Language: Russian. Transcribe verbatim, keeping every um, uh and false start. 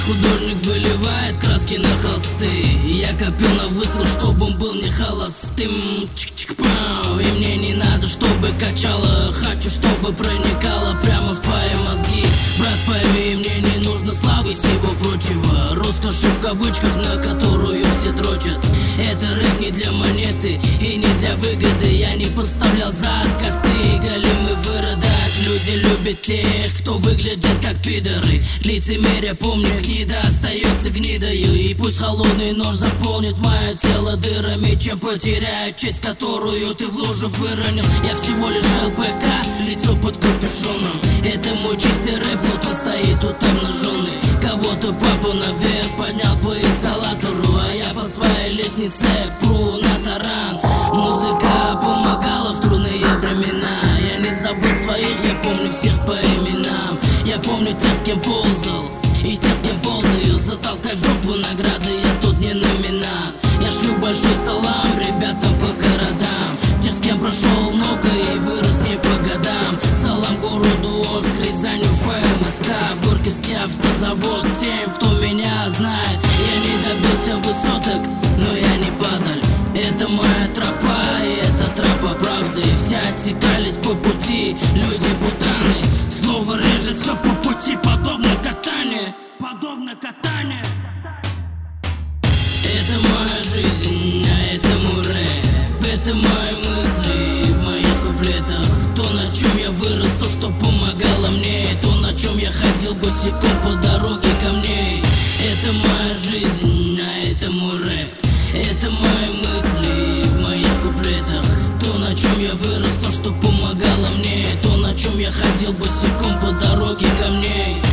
художник выливает краски на холсты. Я копил на выстрел, чтобы он был не холостым. Чик-чик-пау. И мне не надо, чтобы качало. Хочу, чтобы проникало прямо в твои мозги. Брат, пойми, мне не нужно славы и всего прочего. Роскоши в кавычках, на которую все дрочат. Это рэп не для монеты и не для выгоды. Я не поставлял зад, как ты, голимый выродок. Люди любят тех, кто выглядит как пидоры. Лицемерие, помни, гнида остается гнидою. И пусть холодный нож заполнит мое тело дырами, чем потеряю честь, которую ты в лужу выронил. Я всего лишь ЛПК, лицо под капюшоном. Это мой чистый рэп, вот он стоит тут обнаженный. Кого-то папа наверх поднял по эскалатору, а я по своей лестнице пру на таран. Музыка помогала в трудные времена. Я не забыл своих, я помню всех по именам. Я помню тех, с кем ползал, и тех, с кем ползаю. Затолкай в жопу награды, я тут не номинат. Я шлю большой салам ребятам по городам. Тех, с кем прошел много и вырос не по годам. Салам городу Орск, Рязань, ФМСК, в Горьковске автозавод. Тем, кто меня знает, я не добился высоток, но я не падаль. Это моя тропа, и это тропа правды. Все отсекались по пути, люди-путаны. Слово режет все по пути, подобно катанию. Подобно катанию. Это моя жизнь, а это мой рэп. Это мои мысли в моих куплетах. То, на чем я вырос, то, что помогало мне. То, на чем я ходил босиком по дороге камней. Это моя жизнь, а это мой рэп. Это мои мысли в моих куплетах. То, на чем я вырос, то, что помогало мне. То, на чем я ходил босиком по дороге камней.